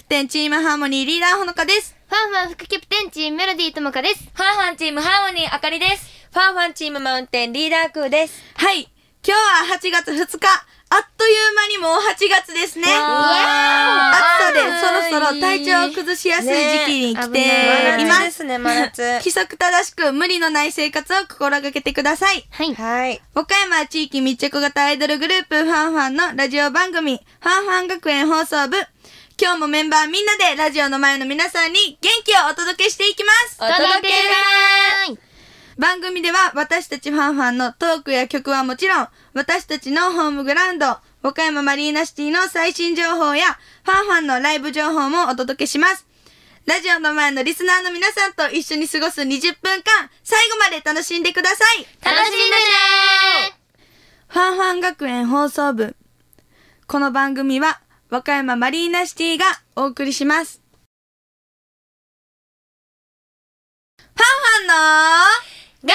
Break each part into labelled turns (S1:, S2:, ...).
S1: テンチームハーモニーリーダーほのかです。
S2: ファンファン副キャプテンチームメロディーともかです。
S3: ファンファンチームハーモニーあかりです。
S4: ファンファンチームマウンテンリーダークーです。
S1: はい、今日は8月2日、あっという間にもう8月ですね。暑さでそろそろ体調を崩しやすい時期に来ています。
S4: ですね、真夏。
S1: 規則正しく無理のない生活を心がけてください。
S4: はい。
S1: 和歌山地域密着型アイドルグループファンファンのラジオ番組ファンファン学園放送部。今日もメンバーみんなでラジオの前の皆さんに元気をお届けしていきます。
S4: お届けだー。
S1: 番組では私たちファンファンのトークや曲はもちろん、私たちのホームグラウンド、和歌山マリーナシティの最新情報やファンファンのライブ情報もお届けします。ラジオの前のリスナーの皆さんと一緒に過ごす20分間、最後まで楽しんでください。
S2: 楽しんでね
S1: ー。ファンファン学園放送部。この番組は和歌山マリーナシティがお送りします。ファンファンの
S2: ガンガ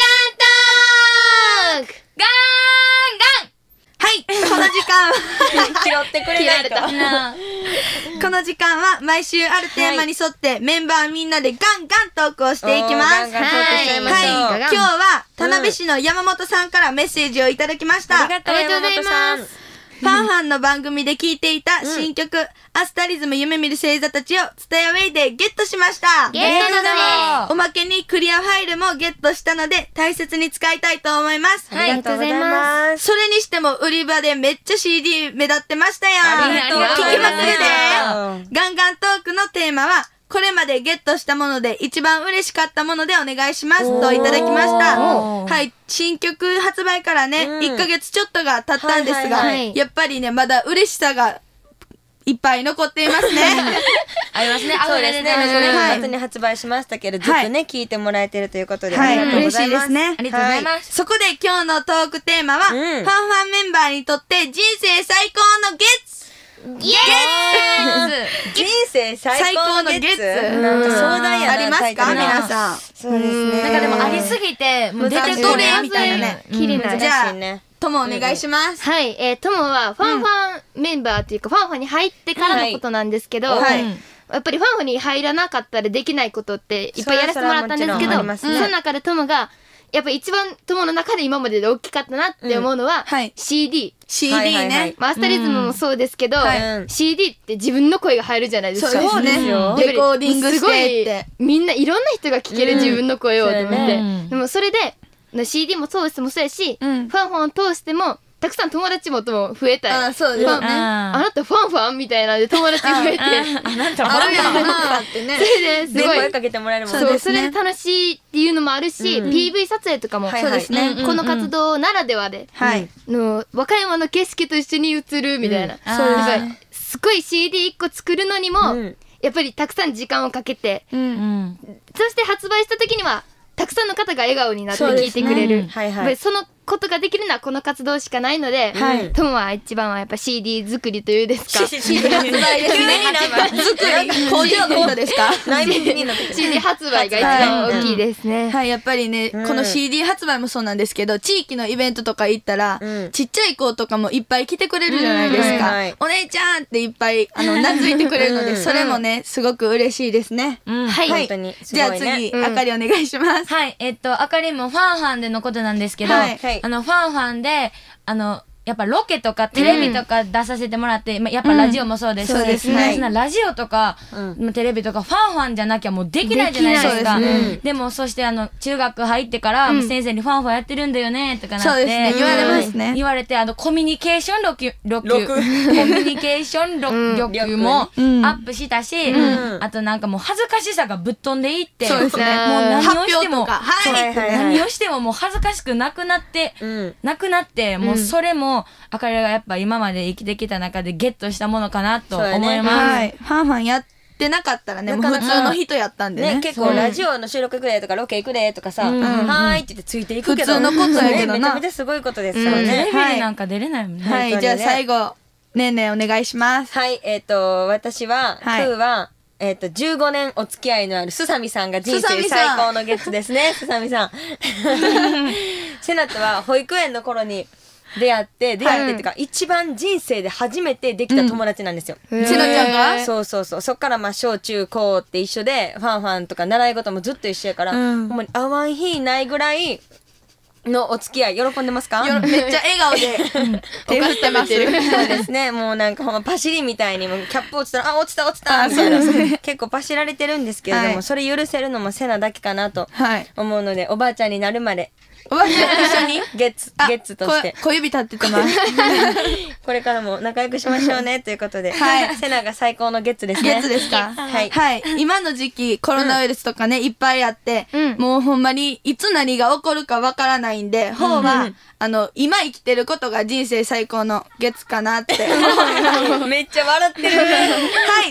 S2: ントーク
S3: ガーン
S1: はい、この時間は
S4: 拾ってくれないと。
S1: この時間は毎週あるテーマに沿ってメンバーみんなでガンガントークをしていきます。
S4: ガンガントークしちゃいましょう。
S1: はい、今日は田辺市の山本さんからメッセージをいただきました。
S4: ありがとうございます。
S1: ファンファンの番組で聴いていた新曲、アスタリズム夢見る星座たちをツタヤウェイでゲットしました。
S2: ゲットだね。
S1: おまけにクリアファイルもゲットしたので大切に使いたいと思います。
S4: ありがとうございます。
S1: それにしても売り場でめっちゃ CD 目立ってましたよ。
S4: ありがとうございます。
S1: 聞きまくるで。ガンガントークのテーマは、これまでゲットしたもので一番嬉しかったものでお願いしますといただきました。はい、新曲発売からね、1ヶ月ちょっとが経ったんですが、やっぱりね、まだ嬉しさがいっぱい残っていますね。
S4: ありますね。そうですね。6月に発売しましたけど、ずっとね、聞いてもらえてるということで、ありがとうございます。
S1: 嬉しいですね。
S3: ありがとうございます。
S1: そこで今日のトークテーマは、ファンファンメンバーにとって人生最高のゲッツ
S2: イエーイ
S4: 人生最高のゲッツなんか壮大やな。
S1: ありますか皆さん。
S4: そうですね。
S3: なんかでもありすぎて、もう出てこれみたいなね。
S2: きれいな。
S1: じゃあ、ともお願いします。
S2: はい、ともはファンファンメンバーっていうか、ファンファンに入ってからのことなんですけど、やっぱりファンファンに入らなかったらできないことっていっぱいやらせてもらったんですけど、その中でともが、やっぱ一番友の中で今までで大きかったなって思うのは、CD。
S1: CD ね。
S2: アスタリズムもそうですけど、CD って自分の声が入るじゃないですか。
S1: そうですよ。レコーディングしてって。
S2: みんないろんな人が聴ける自分の声をと思って。でもそれで、CD もそうやし、ファンファンを通しても、たくさん友達も増えたい。
S1: あ、そうですね。
S2: あなたファンファンみたいなで友達増えて。
S3: あなたファンファン
S1: ってね。
S2: それですごい
S4: 声かけてもらえるもんね。
S2: そう、それで楽しいっていうのもあるし、PV 撮影とかも、
S1: そうですね。
S2: この活動ならではで、和歌山の景色と一緒に映るみたいな。そうです。すごい CD1 個作るのにも、やっぱりたくさん時間をかけて、そして発売した時には、たくさんの方が笑顔になって聞いてくれる。そのことができるのはこの活動しかないので、ともは一番はやっぱ CD 作りというですか。
S1: CD 発売ですね。作り、工場のことですか？
S2: CD 発売が一番大きいですね。
S1: はい、やっぱりね、この CD 発売もそうなんですけど、地域のイベントとか行ったら、ちっちゃい子とかもいっぱい来てくれるじゃないですか。お姉ちゃんっていっぱい、懐いてくれるので、それもね、すごく嬉しいですね。
S2: はい。
S1: じゃあ次、あかりお願いします。
S3: はい、あかりもファンファンでのことなんですけど、ファンファンで、やっぱロケとかテレビとか出させてもらって、やっぱラジオもそうですし、そうですね。そんなラジオとか、テレビとかファンファンじゃなきゃもうできないじゃないですか。でも、そして中学入ってから、先生にファンファンやってるんだよね、とかなって。
S1: そうですね。言われますね。
S3: 言われて、コミュニケーションコミュニケーション力もアップしたし、あとなんかもう恥ずかしさがぶっ飛んでいって、
S1: そうですね。
S3: もう何をしても、
S1: 何
S3: をしてももう恥ずかしくなくなって、もうそれも、あかりがやっぱ今まで生きてきた中でゲットしたものかなと思います。
S1: はい。ファンファンやってなかったらね、もう普通の人やったんでね。
S4: 結構ラジオの収録行くでとかロケ行くでとかさ、はーいって言ってついていくけど。
S1: 普通のことやけどな。
S4: めちゃめちゃすごいことですからね。
S3: テレビでなんか出れないもんね。
S1: はい、じゃあ最後、ねんねんお願いします。
S4: はい、私は、クーは、15年お付き合いのあるすさみさんが人生最高のゲッツですね。すさみさん。セナとは保育園の頃に出会ってっていうか、一番人生で初めてできた友達なんですよ。
S1: ちなちゃんが？
S4: そうそうそう。そっから小中高って一緒で、ファンとか習い事もずっと一緒やから、ほんまに会わん日ないぐらいのお付き合い。喜んでますか？
S1: めっちゃ笑顔で手振ってます。
S4: そうですね。もうなんかほんまパシリみたいにもうキャップ落ちたら、落ちたみたいな。結構パシられてるんですけれども、それ許せるのもセナだけかなと思うので、おばあちゃんになるまで。
S1: おばあちゃんと一緒に
S4: ゲッツとして。
S1: 小指立っててます。
S4: これからも仲良くしましょうねということで。セナが最高のゲッツですね。
S1: ゲッツですか？はい。今の時期コロナウイルスとかね、いっぱいあって、もうほんまにいつ何が起こるかわからないんで、ほうは、今生きてることが人生最高のゲッツかなって。
S4: めっちゃ笑ってる。はい。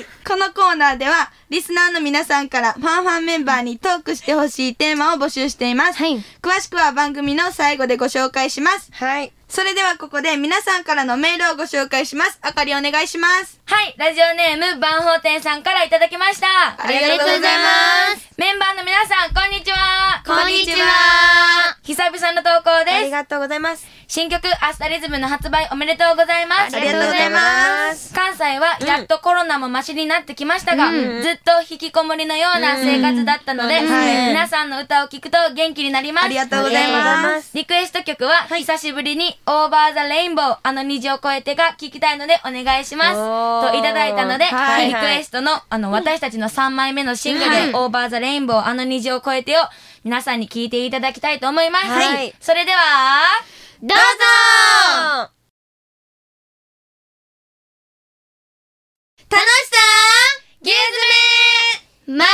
S1: このコーナーでは、リスナーの皆さんからファンメンバーにトークしてほしいテーマを募集しています。詳しくは番組の最後でご紹介します。それではここで皆さんからのメールをご紹介します。あかりお願いします。
S3: はい、ラジオネームバンホーテンさんからいただきました。
S1: ありがとうございます。
S3: メンバーの皆さん、こんにちは。
S1: こんにちは。
S3: 久々の投稿です。
S4: ありがとうございます。
S3: 新曲アスタリズムの発売おめでとうございます。
S1: ありがとうございます。
S3: 関西はやっとコロナもマシになってきましたが、ずっと引きこもりのような生活だったので、皆さんの歌を聴くと元気になります。
S1: ありがとうございます。
S3: リクエスト曲は、久しぶりにオーバーザレインボー、虹を越えてが聴きたいのでお願いします。といただいたので、リクエストの私たちの3枚目のシングル、オーバーザレインボー、虹を越えてを皆さんに聴いていただきたいと思います。それでは、どうぞ
S1: 楽しさ
S3: ギューズメマリーナ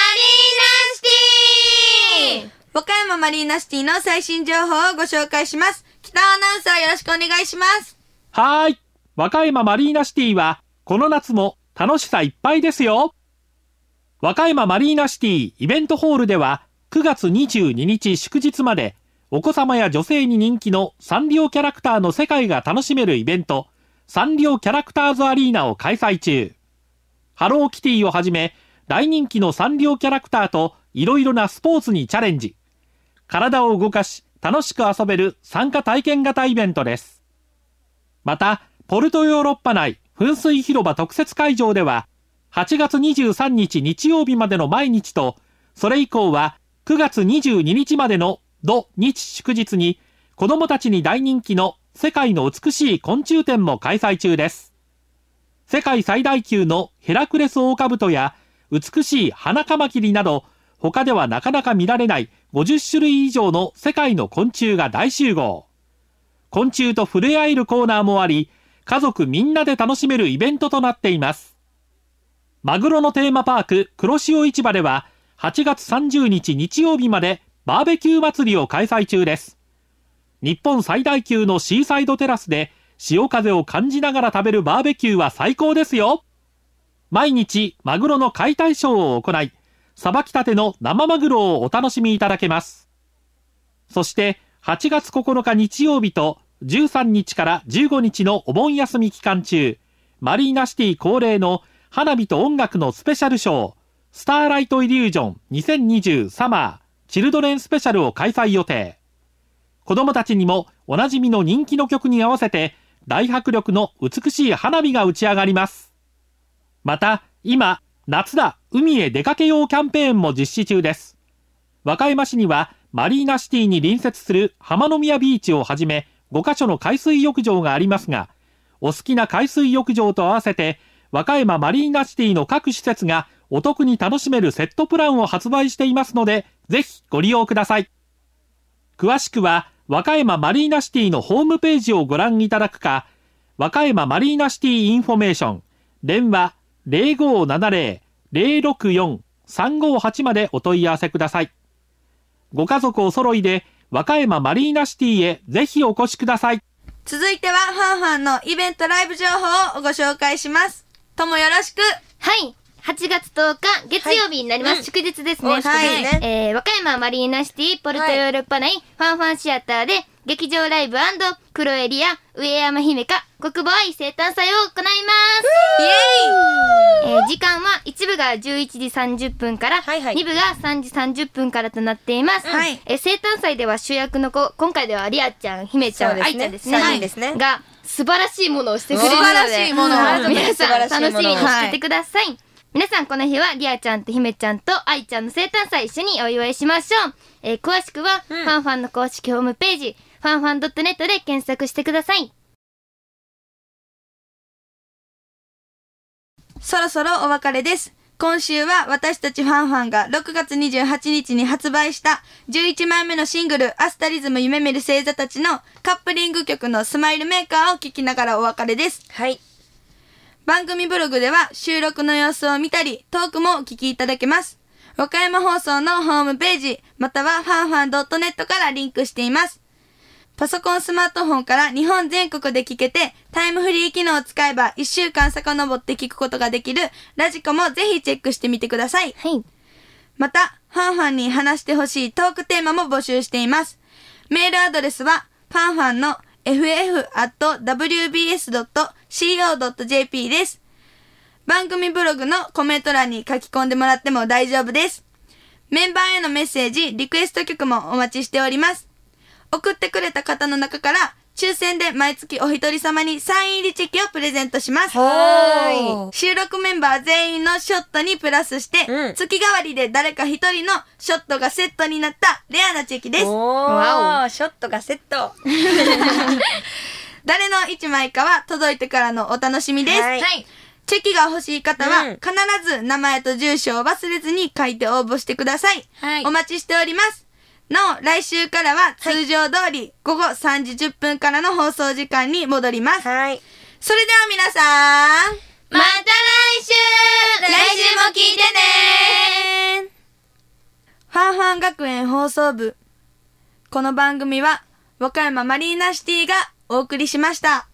S3: シティ
S1: 和歌山マリーナシティの最新情報をご紹介します。北アナウンサーよろしくお願いします。
S5: はーい。和歌山マリーナシティはこの夏も楽しさいっぱいですよ。和歌山マリーナシティイベントホールでは9月22日祝日までお子様や女性に人気のサンリオキャラクターの世界が楽しめるイベント、サンリオキャラクターズアリーナを開催中。ハローキティをはじめ、大人気のサンリオキャラクターといろいろなスポーツにチャレンジ。体を動かし、楽しく遊べる参加体験型イベントです。また、ポルトヨーロッパ内噴水広場特設会場では、8月23日日曜日までの毎日と、それ以降は9月22日までの土日祝日に子供たちに大人気の世界の美しい昆虫展も開催中です。世界最大級のヘラクレスオオカブトや美しいハナカマキリなど他ではなかなか見られない50種類以上の世界の昆虫が大集合。昆虫と触れ合えるコーナーもあり、家族みんなで楽しめるイベントとなっています。マグロのテーマパーク黒潮市場では8月30日日曜日までバーベキュー祭りを開催中です。日本最大級のシーサイドテラスで潮風を感じながら食べるバーベキューは最高ですよ。毎日マグロの解体ショーを行い、さばきたての生マグロをお楽しみいただけます。そして8月9日日曜日と13日から15日のお盆休み期間中、マリーナシティ恒例の花火と音楽のスペシャルショー、スターライトイリュージョン2020サマーチルドレンスペシャルを開催予定。子供たちにもおなじみの人気の曲に合わせて大迫力の美しい花火が打ち上がります。また今夏だ海へ出かけようキャンペーンも実施中です。和歌山市にはマリーナシティに隣接する浜宮ビーチをはじめ5カ所の海水浴場がありますが、お好きな海水浴場と合わせて和歌山マリーナシティの各施設がお得に楽しめるセットプランを発売していますので、ぜひご利用ください。詳しくは和歌山マリーナシティのホームページをご覧いただくか、和歌山マリーナシティインフォメーション電話 0570-064-358 までお問い合わせください。ご家族お揃いで和歌山マリーナシティへぜひお越しください。
S1: 続いてはファンのイベントライブ情報をご紹介します。ともよろしく。
S2: はい。8月10日月曜日になります。祝日ですね。
S1: はい。
S2: 和歌山マリーナシティポルトヨーロッパ内ファンシアターで劇場ライブ&黒エリア上山姫香国母愛生誕祭を行います。イエーイ。時間は1部が11時30分から、2部が3時30分からとなっています。生誕祭では主役の子、今回ではリアちゃん、姫ちゃん、愛ちゃんですね。が素晴らしいものをしてくれるので、
S1: 素晴らしいものを
S2: 皆さん楽しみにしててください。皆さんこの日はリアちゃんと姫ちゃんと愛ちゃんの生誕祭一緒にお祝いしましょう。詳しくは、ファンファンの公式ホームページファンファン .net で検索してください。
S1: そろそろお別れです。今週は私たちファンファンが6月28日に発売した11枚目のシングルアスタリズム夢見る星座たちのカップリング曲のスマイルメーカーを聴きながらお別れです。
S4: はい。
S1: 番組ブログでは収録の様子を見たりトークもお聞きいただけます。和歌山放送のホームページまたはファンファン .net からリンクしています。パソコンスマートフォンから日本全国で聞けてタイムフリー機能を使えば1週間遡って聞くことができるラジコもぜひチェックしてみてください。またファンファンに話してほしいトークテーマも募集しています。メールアドレスはファンファンの ff@wbs.co.jp です。番組ブログのコメント欄に書き込んでもらっても大丈夫です。メンバーへのメッセージ、リクエスト曲もお待ちしております。送ってくれた方の中から抽選で毎月お一人様にサイン入りチェキをプレゼントします。収録メンバー全員のショットにプラスして、月替わりで誰か一人のショットがセットになったレアなチェキです。
S4: わお、ショットがセット。
S1: 誰の1枚かは届いてからのお楽しみです。チェキが欲しい方は必ず名前と住所を忘れずに書いて応募してください。お待ちしております。なお、来週からは通常通り午後3時10分からの放送時間に戻ります。それでは皆さん、
S2: また来週
S1: も聞いてね。ファンファン学園放送部。この番組は和歌山マリーナシティがお送りしました。